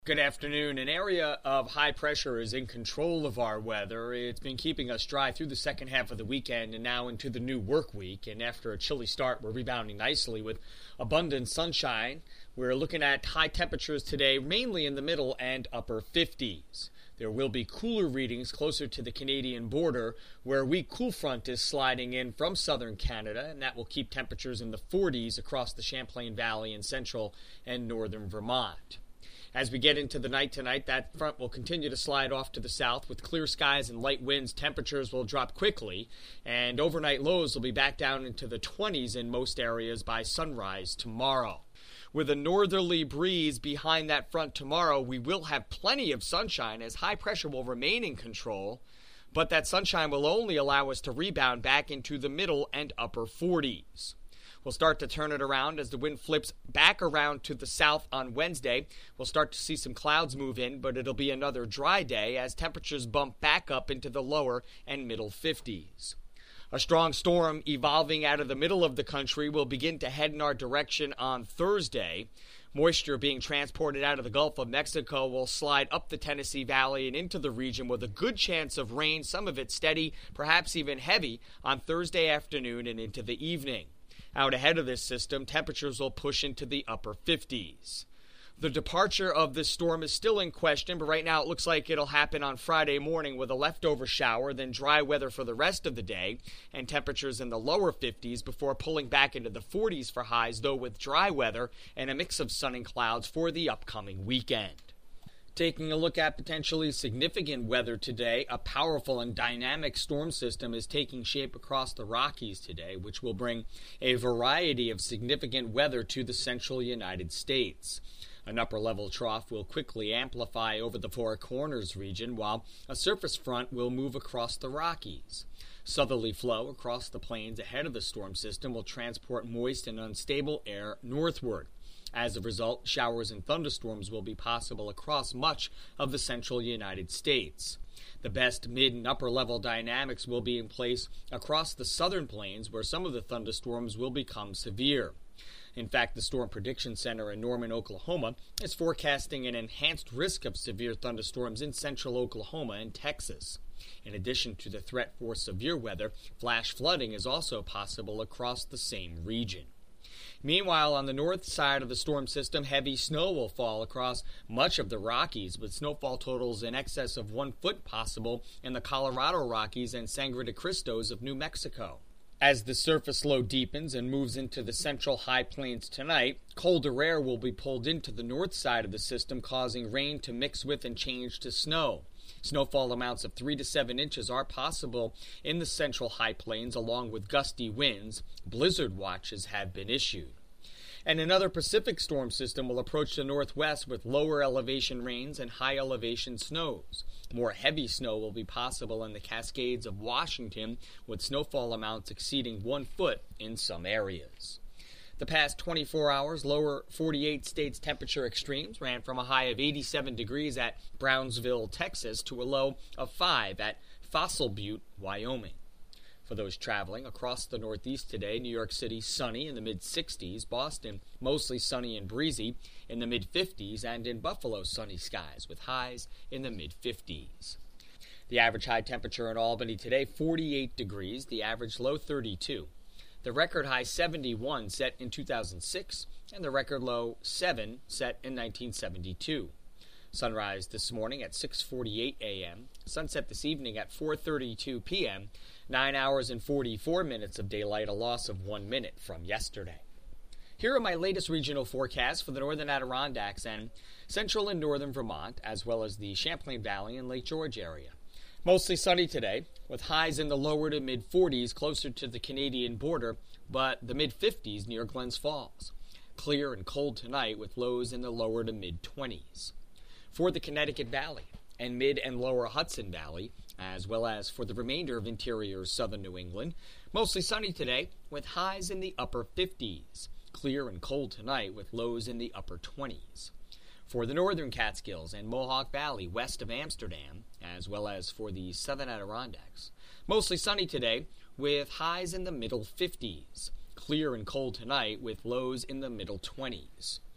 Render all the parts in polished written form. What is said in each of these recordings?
Good afternoon. An area of high pressure is in control of our weather. It's been keeping us dry through the second half of the weekend and now into the new work week. And after a chilly start, we're rebounding nicely with abundant sunshine. We're looking at high temperatures today, mainly in the middle and upper 50s. There will be cooler readings closer to the Canadian border, where a weak cool front is sliding in from southern Canada, and that will keep temperatures in the 40s across the Champlain Valley in central and northern Vermont. As we get into the night tonight, that front will continue to slide off to the south. With clear skies and light winds, temperatures will drop quickly, and overnight lows will be back down into the 20s in most areas by sunrise tomorrow. With a northerly breeze behind that front tomorrow, we will have plenty of sunshine as high pressure will remain in control, but that sunshine will only allow us to rebound back into the middle and upper 40s. We'll start to turn it around as the wind flips back around to the south on Wednesday. We'll start to see some clouds move in, but it'll be another dry day as temperatures bump back up into the lower and middle 50s. A strong storm evolving out of the middle of the country will begin to head in our direction on Thursday. Moisture being transported out of the Gulf of Mexico will slide up the Tennessee Valley and into the region with a good chance of rain, some of it steady, perhaps even heavy, on Thursday afternoon and into the evening. Out ahead of this system, temperatures will push into the upper 50s. The departure of this storm is still in question, but right now it looks like it'll happen on Friday morning with a leftover shower, then dry weather for the rest of the day, and temperatures in the lower 50s before pulling back into the 40s for highs, though with dry weather and a mix of sun and clouds for the upcoming weekend. Taking a look at potentially significant weather today, a powerful and dynamic storm system is taking shape across the Rockies today, which will bring a variety of significant weather to the central United States. An upper-level trough will quickly amplify over the Four Corners region, while a surface front will move across the Rockies. Southerly flow across the plains ahead of the storm system will transport moist and unstable air northward. As a result, showers and thunderstorms will be possible across much of the central United States. The best mid- and upper-level dynamics will be in place across the southern plains, where some of the thunderstorms will become severe. In fact, the Storm Prediction Center in Norman, Oklahoma, is forecasting an enhanced risk of severe thunderstorms in central Oklahoma and Texas. In addition to the threat for severe weather, flash flooding is also possible across the same region. Meanwhile, on the north side of the storm system, heavy snow will fall across much of the Rockies, with snowfall totals in excess of 1 foot possible in the Colorado Rockies and Sangre de Cristos of New Mexico. As the surface low deepens and moves into the central high plains tonight, colder air will be pulled into the north side of the system, causing rain to mix with and change to snow. Snowfall amounts of 3 to 7 inches are possible in the central high plains, along with gusty winds. Blizzard watches have been issued. And another Pacific storm system will approach the northwest with lower elevation rains and high elevation snows. More heavy snow will be possible in the Cascades of Washington, with snowfall amounts exceeding 1 foot in some areas. The past 24 hours, lower 48 states temperature extremes ran from a high of 87 degrees at Brownsville, Texas, to a low of 5 at Fossil Butte, Wyoming. For those traveling across the Northeast today, New York City sunny in the mid-60s, Boston mostly sunny and breezy in the mid-50s, and in Buffalo sunny skies with highs in the mid-50s. The average high temperature in Albany today, 48 degrees, the average low 32. The record high 71 set in 2006, and the record low 7 set in 1972. Sunrise this morning at 6:48 a.m., sunset this evening at 4:32 p.m., 9 hours and 44 minutes of daylight, a loss of 1 minute from yesterday. Here are my latest regional forecasts for the northern Adirondacks and central and northern Vermont, as well as the Champlain Valley and Lake George area. Mostly sunny today, with highs in the lower to mid-40s closer to the Canadian border, but the mid-50s near Glens Falls. Clear and cold tonight with lows in the lower to mid-20s. For the Connecticut Valley and mid and lower Hudson Valley, as well as for the remainder of interior southern New England, mostly sunny today with highs in the upper 50s. Clear and cold tonight with lows in the upper 20s. For the northern Catskills and Mohawk Valley west of Amsterdam, as well as for the southern Adirondacks, mostly sunny today with highs in the middle 50s. Clear and cold tonight with lows in the middle 20s.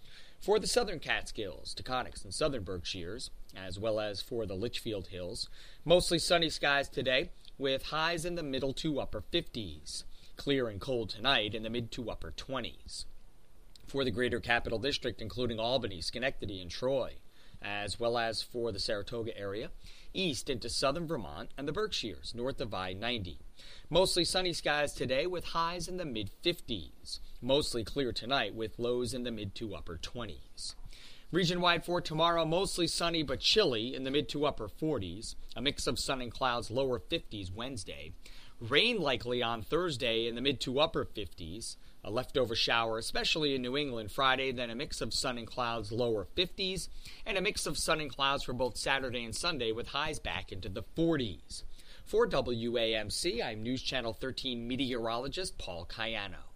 For the southern Catskills, Taconics, and southern Berkshires, as well as for the Litchfield Hills, mostly sunny skies today with highs in the middle to upper 50s. Clear and cold tonight in the mid to upper 20s. For the greater capital district, including Albany, Schenectady, and Troy, as well as for the Saratoga area, east into southern Vermont and the Berkshires, north of I-90. Mostly sunny skies today with highs in the mid-50s. Mostly clear tonight with lows in the mid to upper 20s. Region-wide for tomorrow, mostly sunny but chilly in the mid to upper 40s. A mix of sun and clouds, lower 50s Wednesday. Rain likely on Thursday in the mid to upper 50s. A leftover shower, especially in New England Friday, then a mix of sun and clouds, lower 50s. And a mix of sun and clouds for both Saturday and Sunday with highs back into the 40s. For WAMC, I'm News Channel 13 meteorologist Paul Cayano.